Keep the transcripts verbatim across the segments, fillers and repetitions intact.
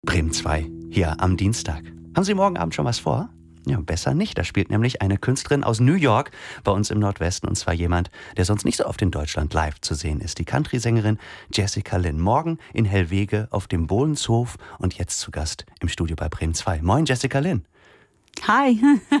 Bremen zwei, hier am Dienstag. Haben Sie morgen Abend schon was vor? Ja, besser nicht. Da spielt nämlich eine Künstlerin aus New York bei uns im Nordwesten. Und zwar jemand, der sonst nicht so oft in Deutschland live zu sehen ist. Die Country-Sängerin Jessica Lynn. Morgen in Hellwege auf dem Bohlenshof und jetzt zu Gast im Studio bei Bremen zwei. Moin, Jessica Lynn. Hi.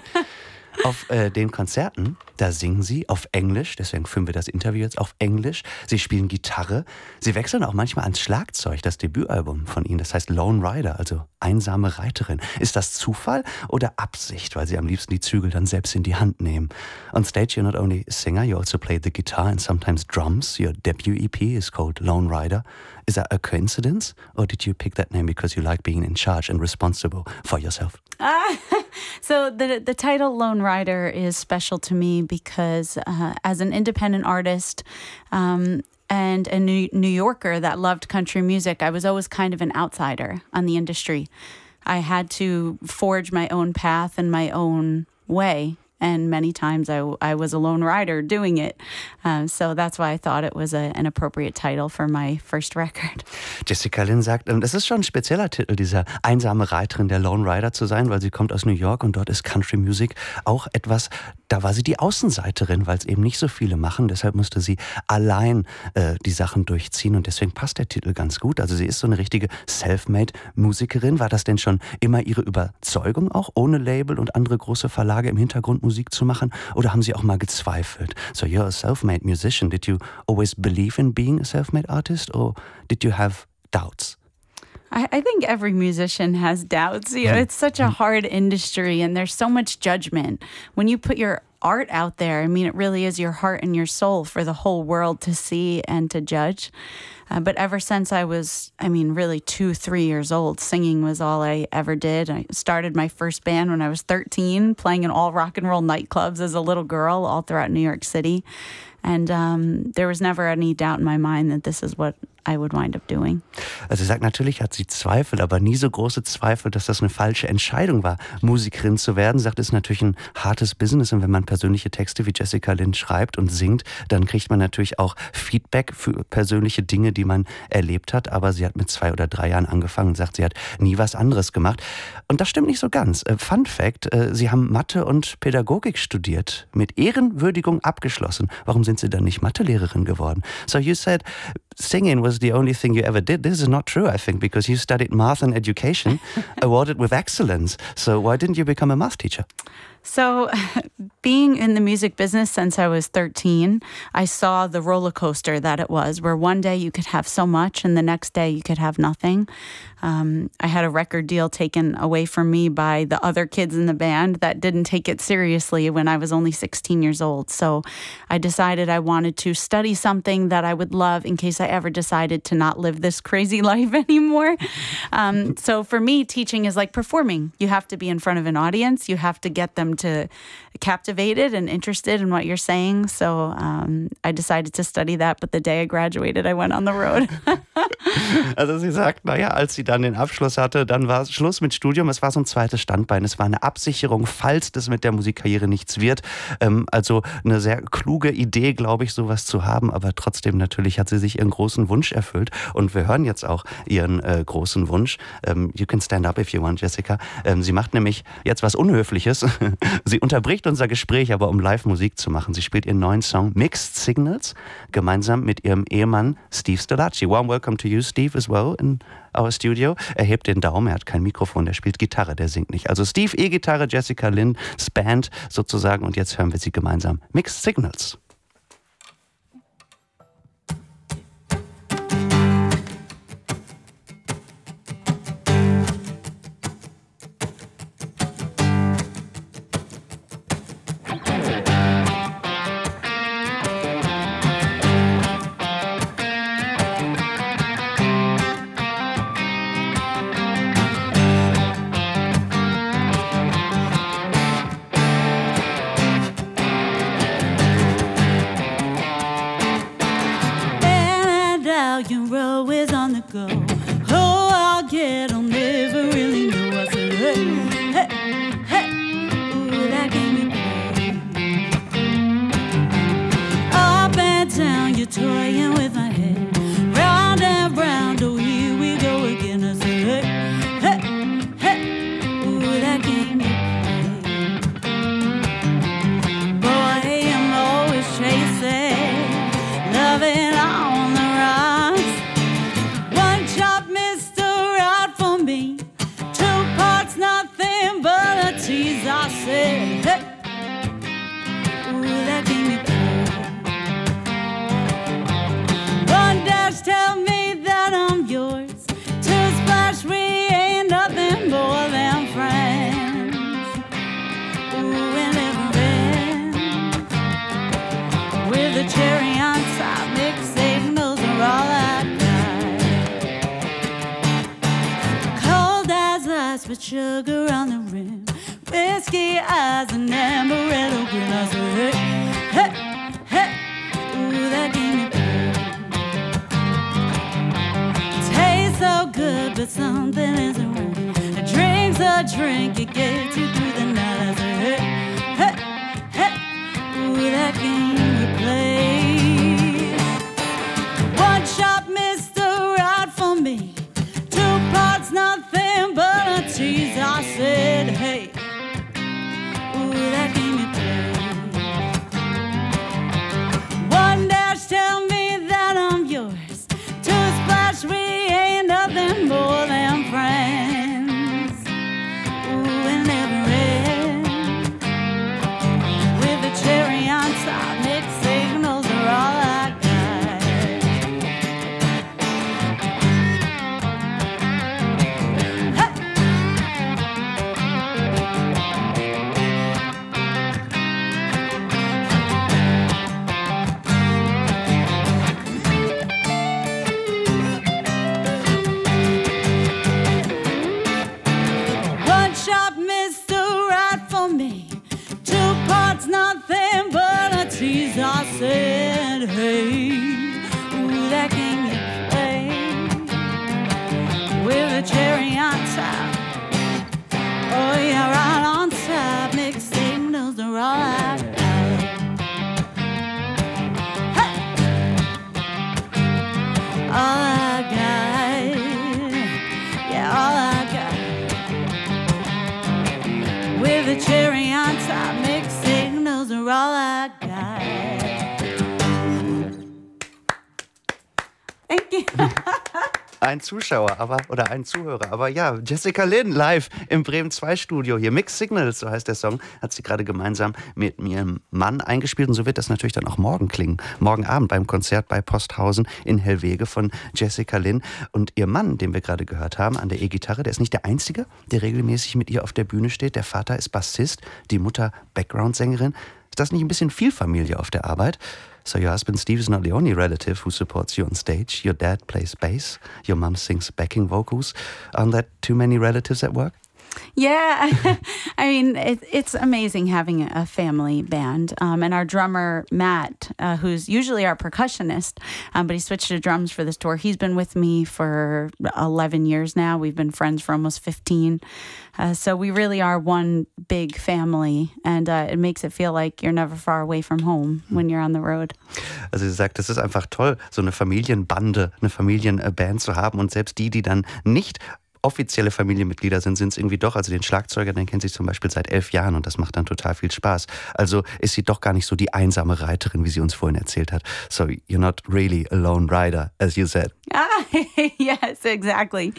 Auf äh, den Konzerten, da singen Sie auf Englisch, deswegen führen wir das Interview jetzt auf Englisch. Sie spielen Gitarre. Sie wechseln auch manchmal ans Schlagzeug, das Debütalbum von Ihnen. Das heißt Lone Rider, also einsame Reiterin. Ist das Zufall oder Absicht, weil Sie am liebsten die Zügel dann selbst in die Hand nehmen? On stage you're not only a singer, you also play the guitar and sometimes drums. Your debut E P is called Lone Rider. Is that a coincidence, or did you pick that name because you like being in charge and responsible for yourself? Uh, so the the title Lone Rider is special to me because uh, as an independent artist um, and a New, New Yorker that loved country music, I was always kind of an outsider on the industry. I had to forge my own path and my own way. And many times I, I was a lone rider doing it. Um, so that's why I thought it was a, an appropriate title for my first record. Jessica Lynn sagt, das ist schon ein spezieller Titel, dieser einsame Reiterin, der Lone Rider zu sein, weil sie kommt aus New York und dort ist Country Music auch etwas, da war sie die Außenseiterin, weil es eben nicht so viele machen. Deshalb musste sie allein äh, die Sachen durchziehen und deswegen passt der Titel ganz gut. Also sie ist so eine richtige Selfmade-Musikerin. War das denn schon immer ihre Überzeugung auch, ohne Label und andere große Verlage im Hintergrund Musik zu machen? Oder haben Sie auch mal gezweifelt? So you're a self-made musician. Did you always believe in being a self-made artist or did you have doubts? I, I think every musician has doubts. You know, it's such a hard industry and there's so much judgment. When you put your art out there, I mean, it really is your heart and your soul for the whole world to see and to judge. Uh, but ever since I was, I mean, really two, three years old, singing was all I ever did. I started my first band when I was thirteen, playing in all rock and roll nightclubs as a little girl all throughout New York City. And um, there was never any doubt in my mind that this is what I would wind up doing. Also sie sagt, natürlich hat sie Zweifel, aber nie so große Zweifel, dass das eine falsche Entscheidung war, Musikerin zu werden. Sie sagt, es ist natürlich ein hartes Business und wenn man persönliche Texte wie Jessica Lynn schreibt und singt, dann kriegt man natürlich auch Feedback für persönliche Dinge, die man erlebt hat. Aber sie hat mit zwei oder drei Jahren angefangen und sagt, sie hat nie was anderes gemacht. Und das stimmt nicht so ganz. Fun Fact, sie haben Mathe und Pädagogik studiert, mit Ehrenwürdigung abgeschlossen. Warum sind Sie dann nicht Mathelehrerin geworden? So you said singing was the only thing you ever did. This is not true, I think, because you studied math and education, awarded with excellence. So why didn't you become a math teacher? So being in the music business since I was thirteen, I saw the roller coaster that it was, where one day you could have so much and the next day you could have nothing. Um, I had a record deal taken away from me by the other kids in the band that didn't take it seriously when I was only sixteen years old. So I decided I wanted to study something that I would love in case I ever decided to not live this crazy life anymore. Um, so for me, teaching is like performing. You have to be in front of an audience. You have to get them to captivated and interested in what you're saying. So um, I decided to study that, but the day I graduated, I went on the road. Also sie sagt, naja, als sie dann den Abschluss hatte, dann war es Schluss mit Studium. Es war so ein zweites Standbein. Es war eine Absicherung, falls das mit der Musikkarriere nichts wird. Ähm, also eine sehr kluge Idee, glaube ich, sowas zu haben. Aber trotzdem natürlich hat sie sich ihren großen Wunsch erfüllt. Und wir hören jetzt auch ihren äh, großen Wunsch. Ähm, you can stand up if you want, Jessica. Ähm, sie macht nämlich jetzt was Unhöfliches. Sie unterbricht unser Gespräch, aber um Live-Musik zu machen. Sie spielt ihren neuen Song Mixed Signals gemeinsam mit ihrem Ehemann Steve Stolacci. Warm welcome to you, Steve, as well in our studio. Er hebt den Daumen, er hat kein Mikrofon, der spielt Gitarre, der singt nicht. Also Steve E-Gitarre, Jessica Lynns Band sozusagen und jetzt hören wir sie gemeinsam. Mixed Signals. ice with sugar on the rim, whiskey eyes and amaretto grin. I said, hey, hey, hey, ooh, that gave me pain. Tastes so good, but something isn't right. A drink's a drink, it gets you through the night. I said, hey, hey, hey, ooh, that game you play. One shot missed the ride for me. Two parts, nothing but a tease. I said, hey, ooh, that game you play. One dash, tell me that I'm yours. Two splash, we ain't nothing more than friends. Ooh, and never end. With a cherry on top, mixed signals are all I got. One shot missed the ride for me. Two parts, nothing but a tease. I said, hey, ooh, that game you play. With a cherry on top. Oh, yeah, right on top. Mixed signals are all I got. Hey! All I got. Yeah, all I got. With a cherry on top, mixed signals are all I got. Thank you. Ein Zuschauer, aber oder ein Zuhörer. Aber ja, Jessica Lynn live im Bremen zwei Studio hier. Mixed Signals, so heißt der Song, hat sie gerade gemeinsam mit ihrem Mann eingespielt. Und so wird das natürlich dann auch morgen klingen. Morgen Abend beim Konzert bei Posthausen in Hellwege von Jessica Lynn. Und ihr Mann, den wir gerade gehört haben, an der E-Gitarre, der ist nicht der Einzige, der regelmäßig mit ihr auf der Bühne steht. Der Vater ist Bassist, die Mutter Background-Sängerin. Ist das nicht ein bisschen viel Familie auf der Arbeit? So your husband Steve is not the only relative who supports you on stage. Your dad plays bass. Your mom sings backing vocals. Aren't there too many relatives at work? Yeah, I mean, it, it's amazing having a family band. Um, and our drummer, Matt, uh, who's usually our percussionist, um, but he switched to drums for this tour. He's been with me for eleven years now. We've been friends for almost fifteen. Uh, so we really are one big family. And uh, it makes it feel like you're never far away from home when you're on the road. Also sie sagt, es ist einfach toll, so eine Familienbande, eine Familienband zu haben. Und selbst die, die dann nicht offizielle Familienmitglieder sind, sind es irgendwie doch. Also den Schlagzeuger, den kennt sie zum Beispiel seit elf Jahren und das macht dann total viel Spaß. Also ist sie doch gar nicht so die einsame Reiterin, wie sie uns vorhin erzählt hat. So you're not really a lone rider, as you said. Ah, yes, exactly.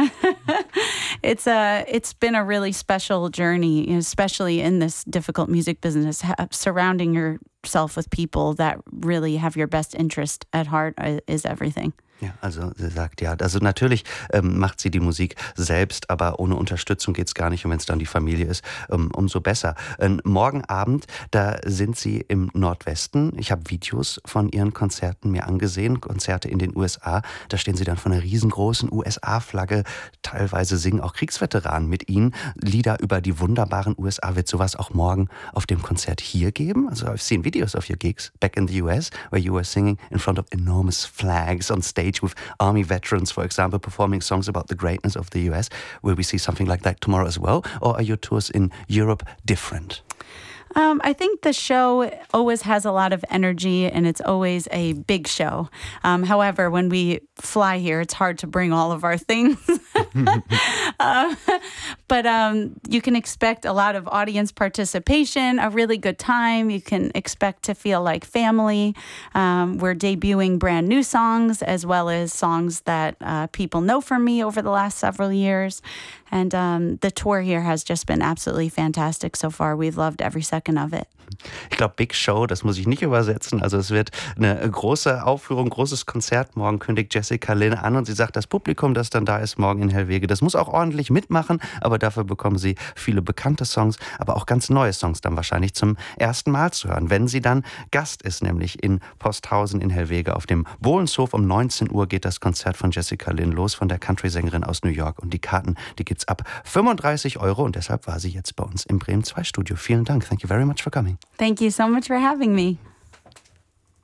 It's a, it's been a really special journey, especially in this difficult music business, surrounding yourself with people that really have your best interest at heart is everything. Ja, also sie sagt ja, also natürlich ähm, macht sie die Musik selbst, aber ohne Unterstützung geht's gar nicht. Und wenn es dann die Familie ist, ähm, umso besser. Ähm, morgen Abend, da sind sie im Nordwesten. Ich habe Videos von ihren Konzerten mir angesehen, Konzerte in den U S A. Da stehen sie dann von einer riesengroßen U S A-Flagge. Teilweise singen auch Kriegsveteranen mit ihnen Lieder über die wunderbaren U S A. Wird sowas auch morgen auf dem Konzert hier geben? Also I've seen videos of your gigs back in the U S where you were singing in front of enormous flags on stage with army veterans, for example, performing songs about the greatness of the U S. Will we see something like that tomorrow as well? Or are your tours in Europe different? Um, I think the show always has a lot of energy and it's always a big show. Um, however, when we fly here, it's hard to bring all of our things. uh, but um, you can expect a lot of audience participation, a really good time. You can expect to feel like family. Um, we're debuting brand new songs as well as songs that uh, people know from me over the last several years. And um, the tour here has just been absolutely fantastic so far. We've loved every second of it. Ich glaube, Big Show, das muss ich nicht übersetzen. Also es wird eine große Aufführung, ein großes Konzert. Morgen kündigt Jessica Lynn an und sie sagt, das Publikum, das dann da ist morgen in Hellwege, das muss auch ordentlich ordentlich mitmachen, aber dafür bekommen Sie viele bekannte Songs, aber auch ganz neue Songs dann wahrscheinlich zum ersten Mal zu hören, wenn sie dann Gast ist, nämlich in Posthausen in Hellwege auf dem Bohlenshof. Um neunzehn Uhr geht das Konzert von Jessica Lynn los, von der Country-Sängerin aus New York. Und die Karten, die gibt's ab fünfunddreißig Euro und deshalb war sie jetzt bei uns im Bremen zwei Studio. Vielen Dank. Thank you very much for coming. Thank you so much for having me.